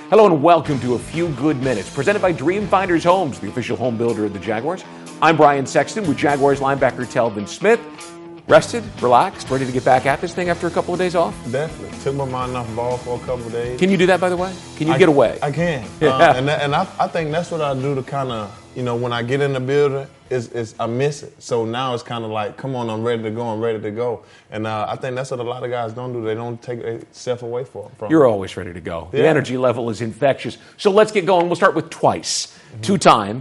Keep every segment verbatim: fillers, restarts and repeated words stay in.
Hello and welcome to A Few Good Minutes, presented by Dream Finders Homes, the official home builder of the Jaguars. I'm Brian Sexton with Jaguars linebacker Telvin Smith. Rested, relaxed, ready to get back at this thing after a couple of days off? Definitely. Took my mind off the ball for a couple of days. Can you do that, by the way? Can you I, get away? I can. Yeah. Uh, and that, and I, I think that's what I do to kind of, you know, when I get in the building, is is I miss it. So now it's kind of like, come on, I'm ready to go, I'm ready to go. And uh, I think that's what a lot of guys don't do. They don't take themselves away from it. You're always ready to go. Yeah. The energy level is infectious. So let's get going. We'll start with twice. Mm-hmm. Two-time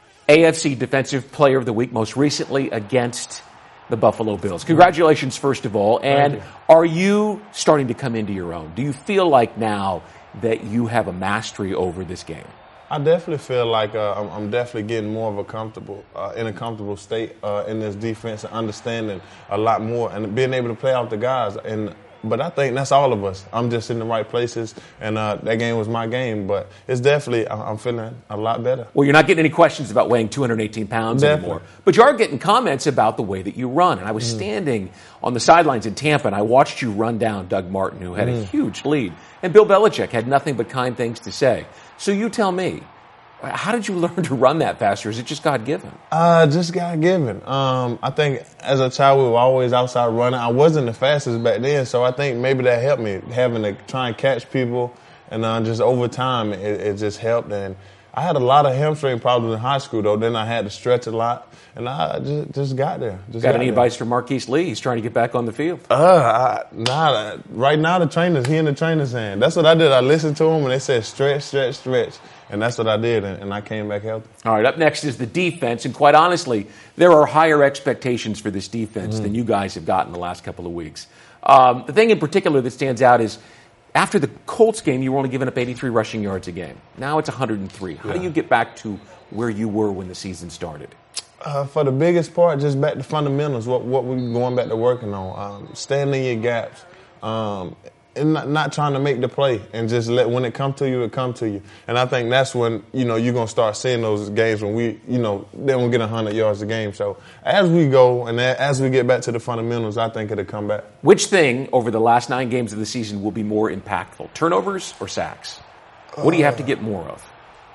A F C Defensive Player of the Week, most recently against the Buffalo Bills. Congratulations, first of all. And you. Are you starting to come into your own? Do you feel like now that you have a mastery over this game? I definitely feel like uh, I'm, I'm definitely getting more of a comfortable, uh, in a comfortable state uh, in this defense and understanding a lot more and being able to play out the guys. And But I think that's all of us. I'm just in the right places, and uh, that game was my game. But it's definitely, I'm feeling a lot better. Well, you're not getting any questions about weighing two hundred eighteen pounds Definitely. anymore. But you are getting comments about the way that you run. And I was mm. standing on the sidelines in Tampa, and I watched you run down Doug Martin, who had mm. a huge lead. And Bill Belichick had nothing but kind things to say. So you tell me, how did you learn to run that fast, or is it just God-given? Uh, just God-given. Um, I think as a child, we were always outside running. I wasn't the fastest back then, so I think maybe that helped me, having to try and catch people. And uh, just over time, it, it just helped. And I had a lot of hamstring problems in high school, though. Then I had to stretch a lot. And I just, just got there. Just got, got any there. advice from Marquise Lee? He's trying to get back on the field. Uh, I, nah, right now the trainers, he in the trainer's hand. That's what I did. I listened to him, and they said stretch, stretch, stretch. And that's what I did, and, and I came back healthy. All right, up next is the defense. And quite honestly, there are higher expectations for this defense mm-hmm. than you guys have gotten the last couple of weeks. Um, the thing in particular that stands out is after the Colts game, you were only giving up eighty-three rushing yards a game. Now it's one hundred three. How yeah. do you get back to where you were when the season started? Uh, for the biggest part, just back to fundamentals, what what we're going back to working on. Um, staying in your gaps. Um, and not, not trying to make the play and just let, when it come to you, it come to you. And I think that's when, you know, you're going to start seeing those games when we, you know, they don't get one hundred yards a game. So as we go and as we get back to the fundamentals, I think it'll come back. Which thing over the last nine games of the season will be more impactful, turnovers or sacks? What do you have to get more of?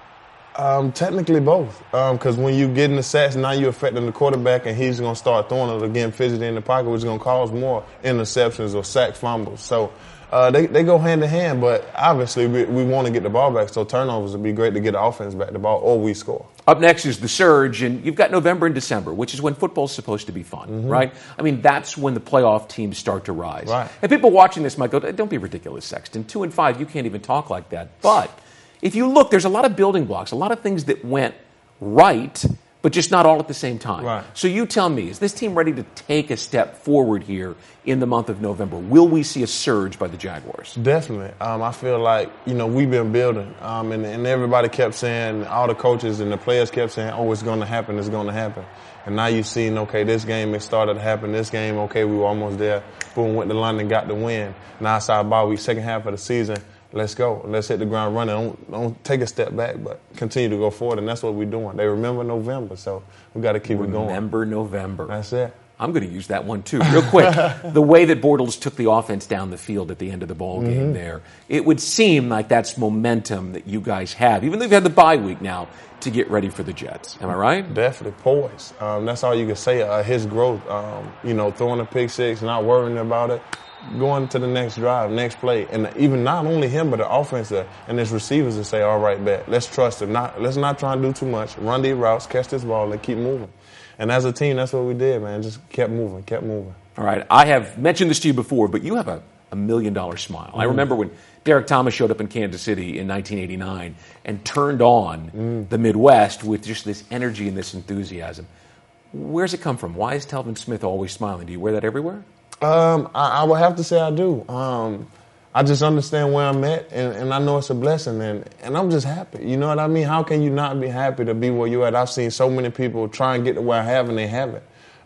Um, technically both, because um, when you get in the sacks, now you're affecting the quarterback, and he's going to start throwing it again, fidgeting in the pocket, which is going to cause more interceptions or sack fumbles. So uh, they they go hand in hand, but obviously we, we want to get the ball back, so turnovers would be great to get the offense back the ball, or we score. Up next is the surge, and you've got November and December, which is when football's supposed to be fun, mm-hmm. right? I mean, that's when the playoff teams start to rise. Right. And people watching this might go, don't be ridiculous, Sexton. Two and five, you can't even talk like that. But if you look, there's a lot of building blocks, a lot of things that went right, but just not all at the same time. Right. So you tell me, is this team ready to take a step forward here in the month of November? Will we see a surge by the Jaguars? Definitely. Um, I feel like, you know, we've been building, um, and, and everybody kept saying, all the coaches and the players kept saying, oh, it's going to happen, it's going to happen. And now you've seen, okay, this game, it started to happen. This game, okay, we were almost there. Boom, went to London, got the win. Now it's our bye week, second half of the season. Let's go. Let's hit the ground running. Don't, don't take a step back, but continue to go forward, and that's what we're doing. They remember November, so we got to keep remember it going. Remember November. That's it. I'm going to use that one, too. Real quick, the way that Bortles took the offense down the field at the end of the ball game mm-hmm. there, it would seem like that's momentum that you guys have, even though you've had the bye week now, to get ready for the Jets. Am I right? Definitely. Poise. Um, that's all you can say. Uh, his growth, um, you know, throwing a pick six, not worrying about it. Going to the next drive, next play, and even not only him, but the offense and his receivers to say, all right, bet, let's trust him. Not, let's not try and do too much. Run these routes, catch this ball, and keep moving. And as a team, that's what we did, man. Just kept moving, kept moving. All right. I have mentioned this to you before, but you have a, a million-dollar smile. Mm. I remember when Derek Thomas showed up in Kansas City in nineteen eighty-nine and turned on mm. the Midwest with just this energy and this enthusiasm. Where's it come from? Why is Telvin Smith always smiling? Do you wear that everywhere? Um, I, I would have to say I do. Um, I just understand where I'm at, and, and I know it's a blessing, and, and I'm just happy. You know what I mean? How can you not be happy to be where you're at? I've seen so many people try and get to where I have, and they haven't.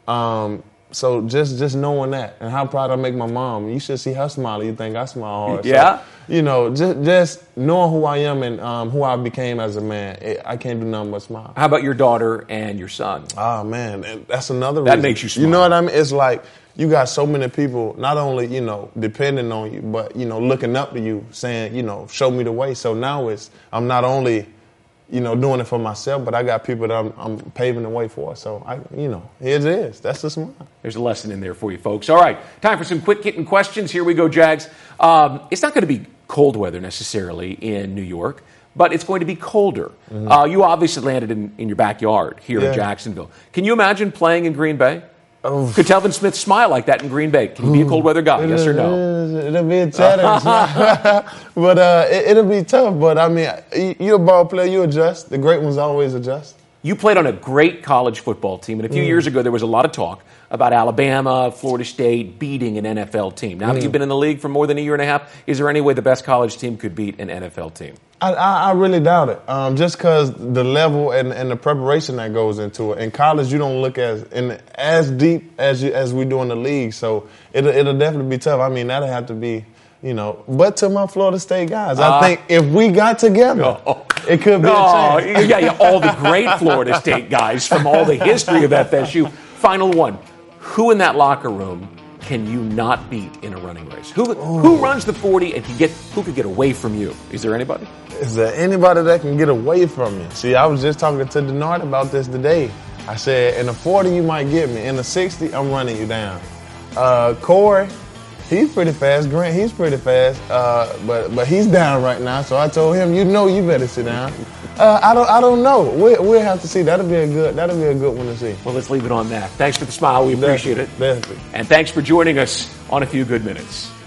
Um, so just just knowing that, and how proud I make my mom. You should see her smile. You think I smile hard. Yeah. So, you know, just just knowing who I am and um, who I became as a man, it, I can't do nothing but smile. How about your daughter and your son? Oh, man, that's another That reason. makes you smile. You know what I mean? It's like, you got so many people not only, you know, depending on you, but, you know, looking up to you, saying, you know, show me the way. So now it's, I'm not only, you know, doing it for myself, but I got people that I'm, I'm paving the way for. So, I, you know, here it is. That's the smile. There's a lesson in there for you folks. All right, time for some quick hitting questions. Here we go, Jags. Um, it's not going to be cold weather necessarily in New York, but it's going to be colder. Mm-hmm. Uh, you obviously landed in, in your backyard here yeah. in Jacksonville. Can you imagine playing in Green Bay? Oh. Could Telvin Smith smile like that in Green Bay? Can he be a cold weather guy? It yes or no? It'll be a challenge. but uh, it, it'll be tough. But, I mean, you're a ball player. You adjust. The great ones always adjust. You played on a great college football team. And a few mm. years ago, there was a lot of talk about Alabama, Florida State beating an N F L team. Now mm. that you've been in the league for more than a year and a half, is there any way the best college team could beat an N F L team? I, I, I really doubt it. Um, just because the level and, and the preparation that goes into it. In college, you don't look as in, as deep as you, as we do in the league. So it'll, it'll definitely be tough. I mean, that'll have to be, you know. But to my Florida State guys, uh, I think if we got together, no. it could be no. a chance. Yeah, yeah, all the great Florida State guys from all the history of F S U. Final one. Who in that locker room can you not beat in a running race? Who who runs the forty and can get who could get away from you? Is there anybody? Is there anybody that can get away from me? See, I was just talking to Denard about this today. I said, in the forty, you might get me. In the sixty, I'm running you down. Uh, Corey, he's pretty fast. Grant, he's pretty fast. Uh, but but he's down right now. So I told him, you know, you better sit down. Uh, I don't I don't know. We'll, we'll have to see. That'll be a good that'll be a good one to see. Well, let's leave it on that. Thanks for the smile. We appreciate definitely, it. Definitely. And thanks for joining us on A Few Good Minutes.